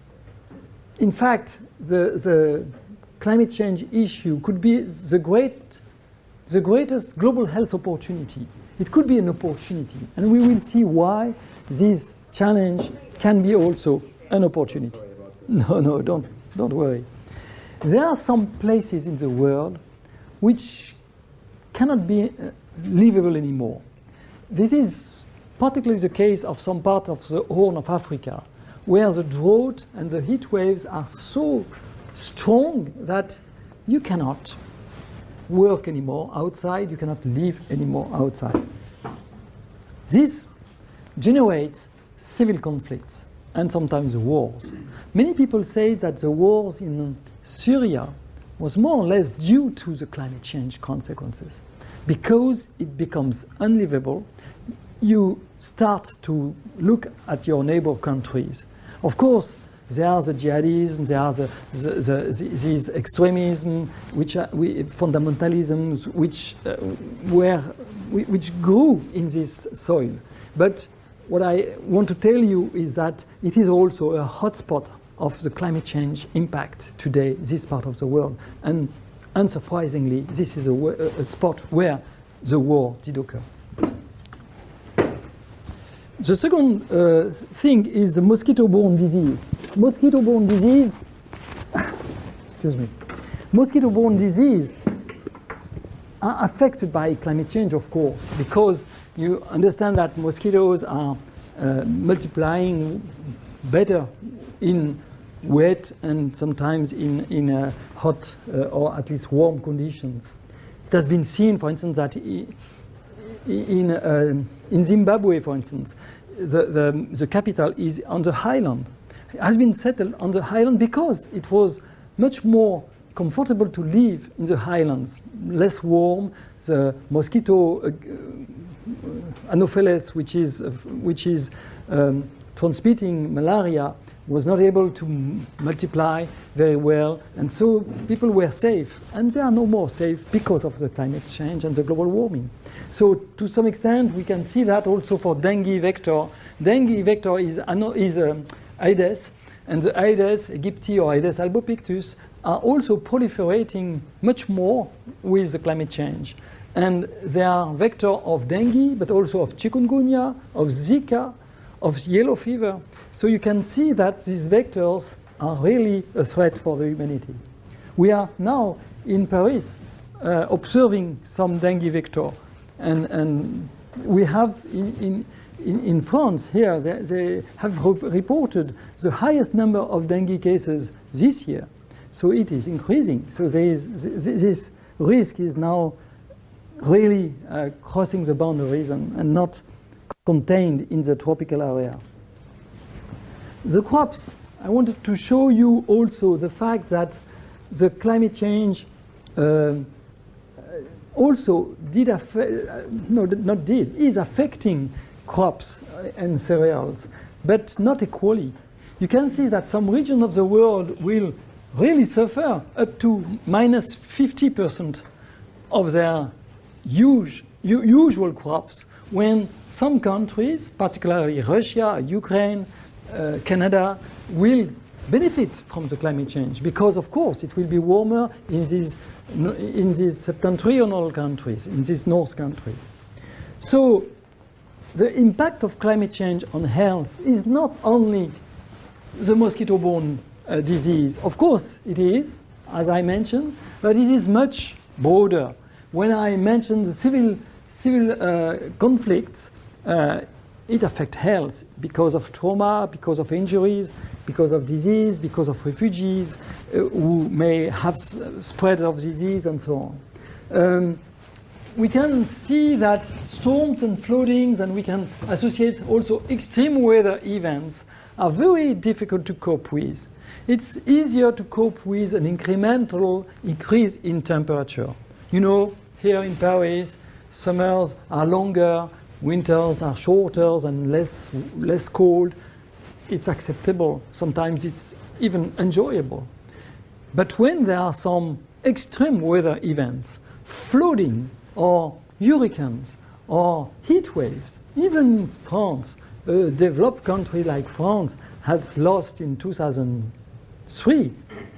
in fact, the climate change issue could be the greatest global health opportunity. It could be an opportunity, and we will see why this challenge can be also an opportunity. No, don't worry. There are some places in the world which cannot be livable anymore. This is particularly the case of some part of the Horn of Africa, where the drought and the heat waves are so strong that you cannot work anymore outside, you cannot live anymore outside. This generates civil conflicts and sometimes wars. Many people say that the wars in Syria was more or less due to the climate change consequences. Because it becomes unlivable, you start to look at your neighbor countries. Of course, there are the jihadism, there are these extremism, which are fundamentalisms, which grew in this soil. But what I want to tell you is that it is also a hotspot of the climate change impact today, this part of the world. And unsurprisingly, this is a spot where the war did occur. The second thing is the mosquito-borne disease. Mosquito-borne disease, mosquito-borne disease are affected by climate change, of course, because you understand that mosquitoes are multiplying better in wet and sometimes in hot or at least warm conditions. It has been seen, for instance, that in Zimbabwe, for instance, the capital is on the highland. It has been settled on the highland because it was much more comfortable to live in the highlands, less warm. The mosquito Anopheles, which is transmitting malaria, was not able to multiply very well, and so people were safe, and they are no more safe because of the climate change and the global warming. So to some extent we can see that also for dengue vector. Dengue vector is Aedes, and the Aedes aegypti or Aedes albopictus are also proliferating much more with the climate change. And they are vector of dengue, but also of chikungunya, of Zika, of yellow fever. So you can see that these vectors are really a threat for the humanity. We are now in Paris observing some dengue vector, and we have in France here, they have reported the highest number of dengue cases this year. So it is increasing. So this risk is now really crossing the boundaries and not contained in the tropical area. The crops, I wanted to show you also the fact that the climate change also is affecting crops and cereals. but not equally. You can see that some regions of the world will really suffer up to minus 50% of their usual crops, when some countries, particularly Russia, Ukraine, Canada, will benefit from the climate change, because of course it will be warmer in these septentrional countries, in these north countries. So the impact of climate change on health is not only the mosquito-borne disease. Of course it is, as I mentioned, but it is much broader. When I mentioned the civil conflicts, it affects health because of trauma, because of injuries, because of disease, because of refugees who may have spread of disease and so on. We can see that storms and floodings, and we can associate also extreme weather events, are very difficult to cope with. It's easier to cope with an incremental increase in temperature. You know, here in Paris, summers are longer, winters are shorter and less cold. It's acceptable. Sometimes it's even enjoyable. But when there are some extreme weather events, flooding or hurricanes or heat waves, even in France, a developed country like France has lost in 2003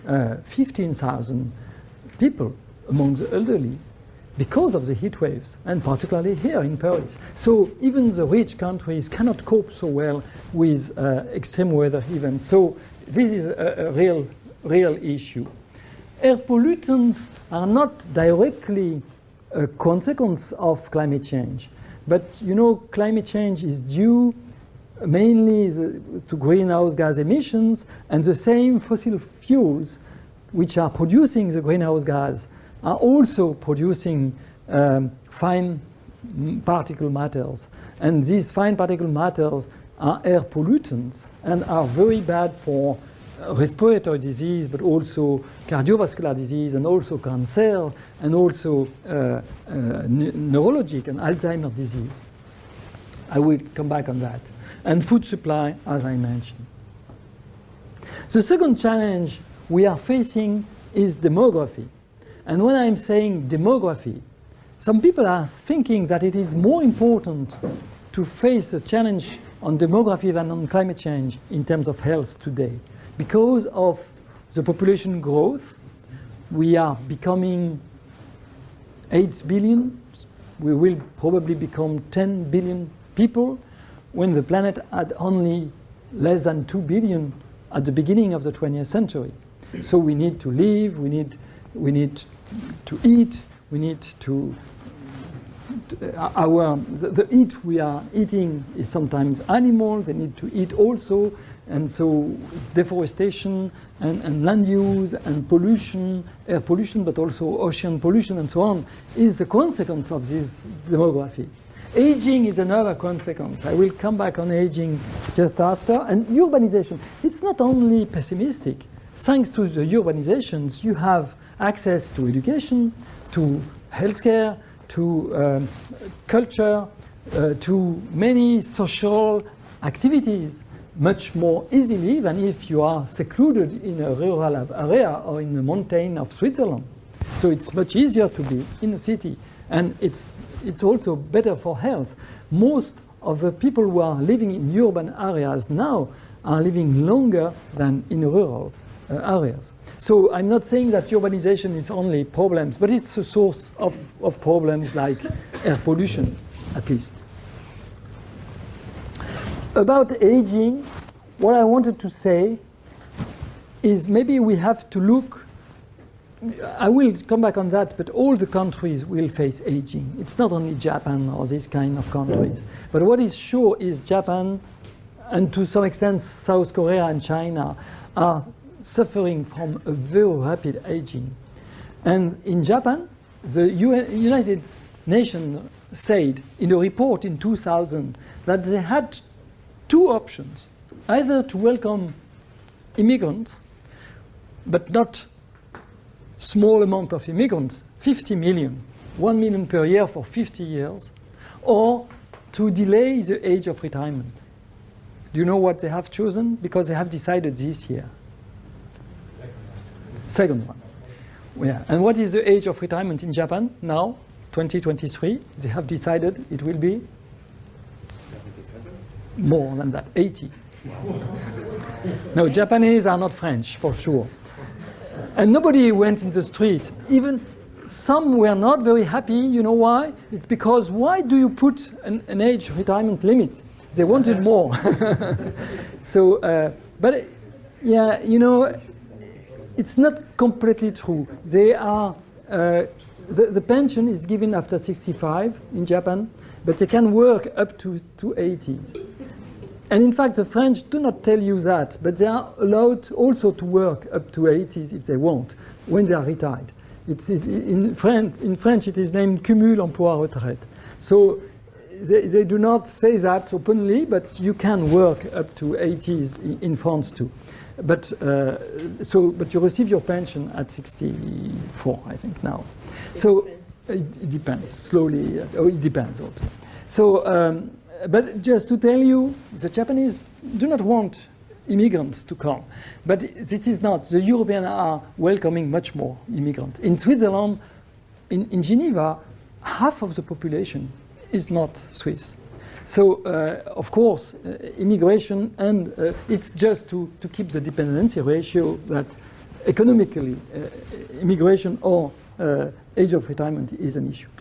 15,000 people among the elderly because of the heat waves, and particularly here in Paris. So even the rich countries cannot cope so well with extreme weather events. So this is a real issue. Air pollutants are not directly a consequence of climate change, but you know, climate change is due mainly to greenhouse gas emissions, and the same fossil fuels which are producing the greenhouse gas are also producing fine particle matters. And these fine particle matters are air pollutants and are very bad for respiratory disease, but also cardiovascular disease, and also cancer, and also neurologic and Alzheimer's disease. I will come back on that. And food supply, as I mentioned. The second challenge we are facing is demography. And when I'm saying demography, some people are thinking that it is more important to face a challenge on demography than on climate change in terms of health today. Because of the population growth, we are becoming 8 billion. We will probably become 10 billion people when the planet had only less than 2 billion at the beginning of the 20th century. So we need to live, we need to eat, we need to the eat we are eating is sometimes animals, they need to eat also, and so deforestation and land use and pollution, air pollution, but also ocean pollution and so on, is the consequence of this demography. Aging is another consequence. I will come back on aging just after. And urbanization, it's not only pessimistic. Thanks to the urbanizations, you have access to education, to healthcare, to culture, to many social activities much more easily than if you are secluded in a rural area or in the mountain of Switzerland. So it's much easier to be in a city, and it's also better for health. Most of the people who are living in urban areas now are living longer than in rural areas. So I'm not saying that urbanization is only problems, but it's a source of problems like air pollution, at least. About aging, what I wanted to say is maybe we have to look, I will come back on that, but all the countries will face aging. It's not only Japan or this kind of countries. But what is sure is Japan, and to some extent South Korea and China, are suffering from a very rapid aging. And in Japan, the United Nations said in a report in 2000 that they had two options: either to welcome immigrants, but not small amount of immigrants, 50 million, 1 million per year for 50 years, or to delay the age of retirement. Do you know what they have chosen? Because they have decided this year. Second one. Yeah. And what is the age of retirement in Japan now? 2023. They have decided it will be 77? More than that, 80. No, Japanese are not French, for sure. And nobody went in the street. Even some were not very happy. You know why? It's because why do you put an age retirement limit? They wanted more. So, but yeah, you know, it's not completely true. They are, the pension is given after 65 in Japan, but they can work up to 80s. And in fact, the French do not tell you that, but they are allowed also to work up to 80s if they want, when they are retired. In French, it is named cumul emploi-retraite. So they do not say that openly, but you can work up to 80s in France too. But but you receive your pension at 64, I think now. So it depends slowly. It depends also. So. But just to tell you, the Japanese do not want immigrants to come. But this is not. The Europeans are welcoming much more immigrants. In Switzerland, in Geneva, half of the population is not Swiss. So, of course, immigration, and it's just to keep the dependency ratio that economically immigration or age of retirement is an issue.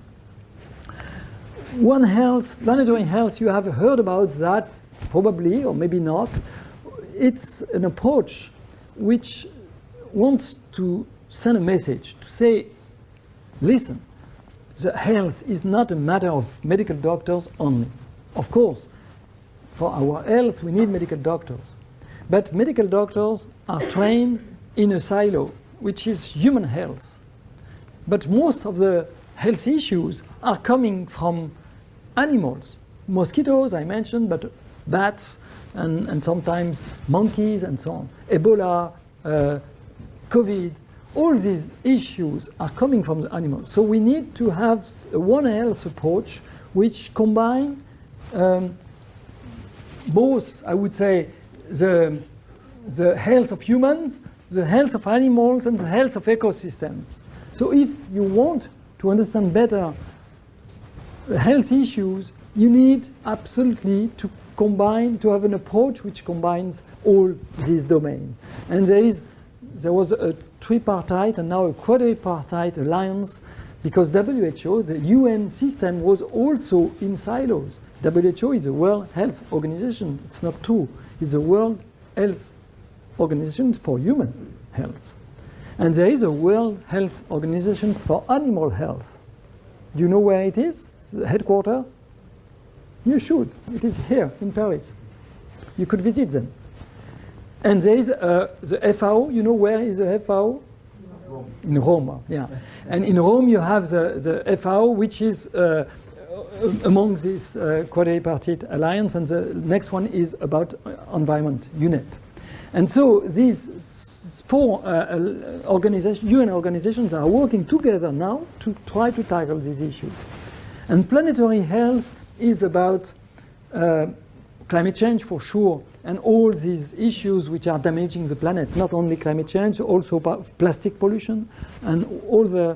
One Health, planetary health, you have heard about that probably, or maybe not. It's an approach which wants to send a message, to say, listen, the health is not a matter of medical doctors only. Of course, for our health, we need medical doctors. But medical doctors are trained in a silo, which is human health. But most of the health issues are coming from animals. Mosquitoes, I mentioned, but bats and sometimes monkeys and so on. Ebola, COVID, all these issues are coming from the animals. So we need to have a One Health approach which combine both, I would say, the health of humans, the health of animals, and the health of ecosystems. So if you want to understand better health issues, you need absolutely to combine, to have an approach which combines all these domains. And there was a tripartite and now a quadripartite alliance, because WHO, the UN system, was also in silos. WHO is the World Health Organization. It's not true. It's the World Health Organization for human health. And there is a World Health Organization for animal health. Do you know where it is? The headquarters? You should. It is here in Paris. You could visit them. And there is the FAO. You know where is the FAO? Rome. In Rome, yeah. And in Rome you have the FAO, which is among this quadripartite alliance, and the next one is about environment, UNEP. And so these four UN organizations are working together now to try to tackle these issues. And planetary health is about climate change for sure, and all these issues which are damaging the planet. Not only climate change, also plastic pollution, and all the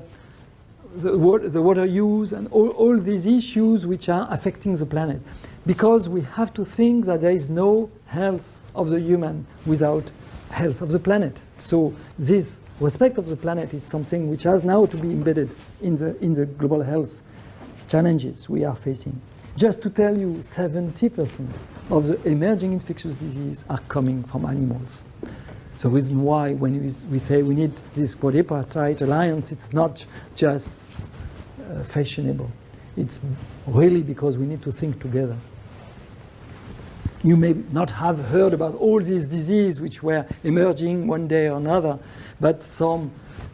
water use, and all these issues which are affecting the planet. Because we have to think that there is no health of the human without health of the planet. So this respect of the planet is something which has now to be embedded in the global health challenges we are facing. Just to tell you, 70% of the emerging infectious diseases are coming from animals. The reason why when we say we need this quadripartite alliance, it's not just fashionable. It's really because we need to think together. You may not have heard about all these diseases which were emerging one day or another, but some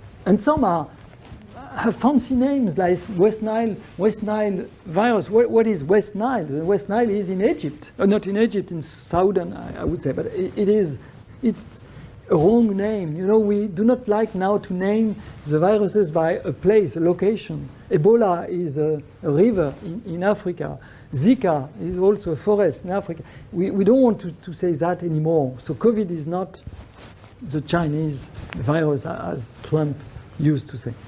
have fancy names like West Nile virus. What is West Nile? The West Nile is in Egypt, not in Egypt, in southern, I would say, but it's a wrong name. You know, we do not like now to name the viruses by a place, a location. Ebola is a river in Africa. Zika is also a forest in Africa. We don't want to say that anymore. So COVID is not the Chinese virus, as Trump used to say.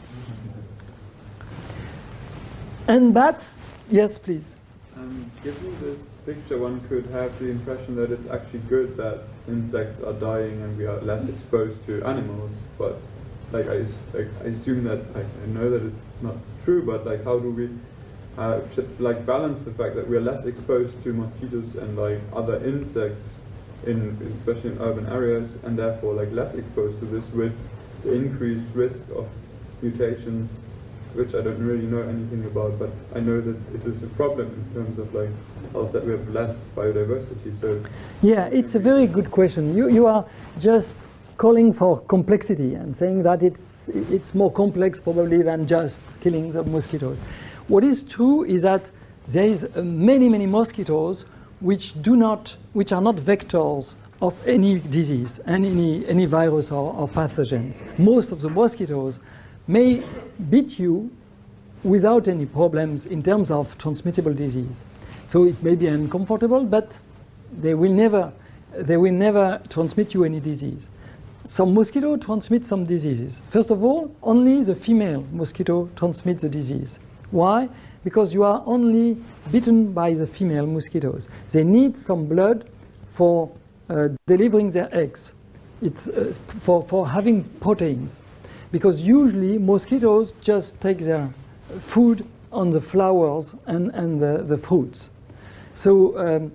And bats, yes, please. Given this picture, one could have the impression that it's actually good that insects are dying and we are less exposed to animals. But like I assume that I know that it's not true. But like, how do we should like balance the fact that we are less exposed to mosquitoes and like other insects, especially in urban areas, and therefore like less exposed to this with the increased risk of mutations, which I don't really know anything about, but I know that it is a problem in terms of like health, that we have less biodiversity. So yeah, it's a very good question. You are just calling for complexity and saying that it's more complex probably than just killing the mosquitoes. What is true is that there is many mosquitoes which are not vectors of any disease and any virus or pathogens. Most of the mosquitoes may beat you without any problems in terms of transmittable disease. So it may be uncomfortable, but they will never transmit you any disease. Some mosquitoes transmit some diseases. First of all, only the female mosquito transmits the disease. Why? Because you are only bitten by the female mosquitoes. They need some blood for delivering their eggs. It's for having proteins. Because usually mosquitoes just take their food on the flowers and the fruits. So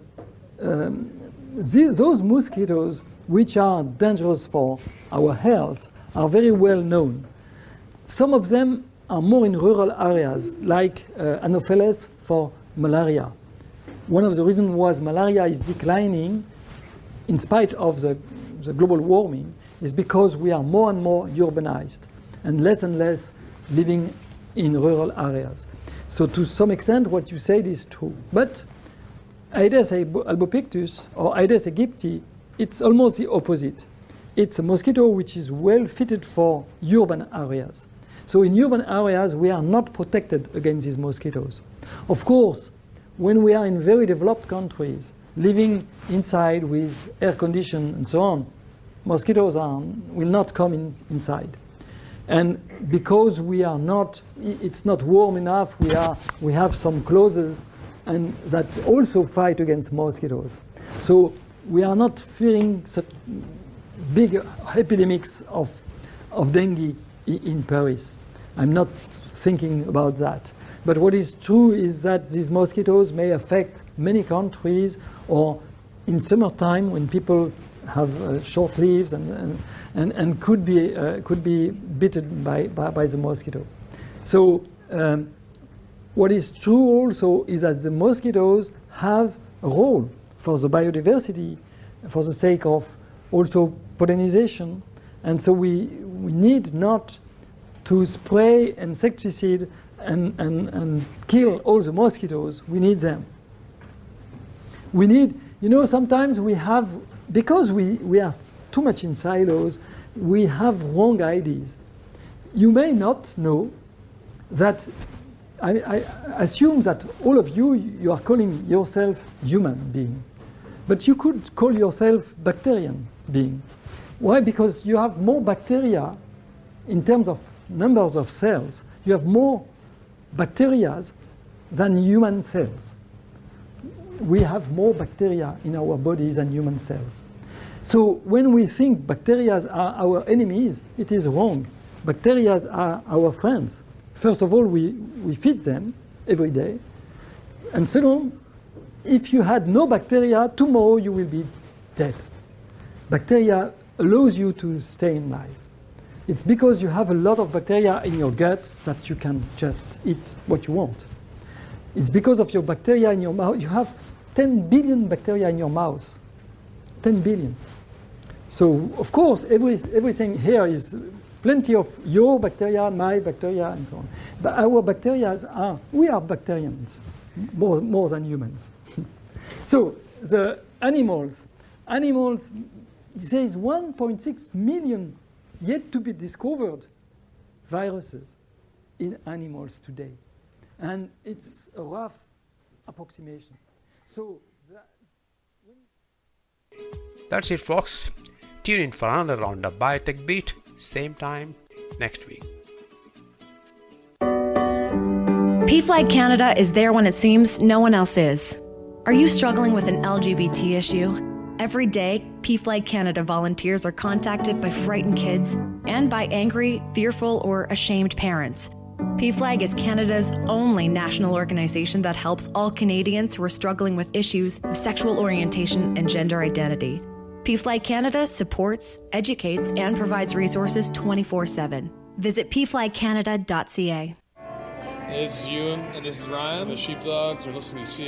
those mosquitoes which are dangerous for our health are very well known. Some of them are more in rural areas, like Anopheles for malaria. One of the reasons was malaria is declining in spite of the global warming is because we are more and more urbanized and less living in rural areas. So to some extent what you said is true. But Aedes albopictus or Aedes aegypti, it's almost the opposite. It's a mosquito which is well fitted for urban areas. So in urban areas we are not protected against these mosquitoes. Of course, when we are in very developed countries, living inside with air conditioning and so on, mosquitoes will not come inside. And because it's not warm enough, we have some clothes and that also fight against mosquitoes. So we are not fearing such big epidemics of dengue in Paris. I'm not thinking about that. But what is true is that these mosquitoes may affect many countries, or in summertime when people have short leaves and could be bitten by the mosquito. So what is true also is that the mosquitoes have a role for the biodiversity, for the sake of also pollination, and so we need not to spray insecticide and kill all the mosquitoes. We need them. We need, sometimes we have, because we are too much in silos, we have wrong ideas. You may not know that, I assume that all of you are calling yourself human being, but you could call yourself bacterian being. Why? Because you have more bacteria in terms of numbers of cells. You have more bacteria than human cells. We have more bacteria in our bodies than human cells. So when we think bacteria are our enemies, it is wrong. Bacteria are our friends. First of all, we feed them every day. And second, if you had no bacteria, tomorrow you will be dead. Bacteria allows you to stay in life. It's because you have a lot of bacteria in your gut that you can just eat what you want. It's because of your bacteria in your mouth. You have 10 billion bacteria in your mouth. 10 billion. So, of course, everything here is plenty of your bacteria, my bacteria, and so on. But our bacteria we are bacterians, more than humans. So, the animals there is 1.6 million yet to be discovered viruses in animals today. And it's a rough approximation. So that's it, folks. Tune in for another round of Biotech Beat, same time next week. PFLAG Canada is there when it seems no one else is. Are you struggling with an LGBT issue? Every day, PFLAG Canada volunteers are contacted by frightened kids and by angry, fearful, or ashamed parents. PFLAG is Canada's only national organization that helps all Canadians who are struggling with issues of sexual orientation and gender identity. PFLAG Canada supports, educates, and provides resources 24/7. Visit pflagcanada.ca. It's Ewan and this is Ryan. The Sheepdogs are listening to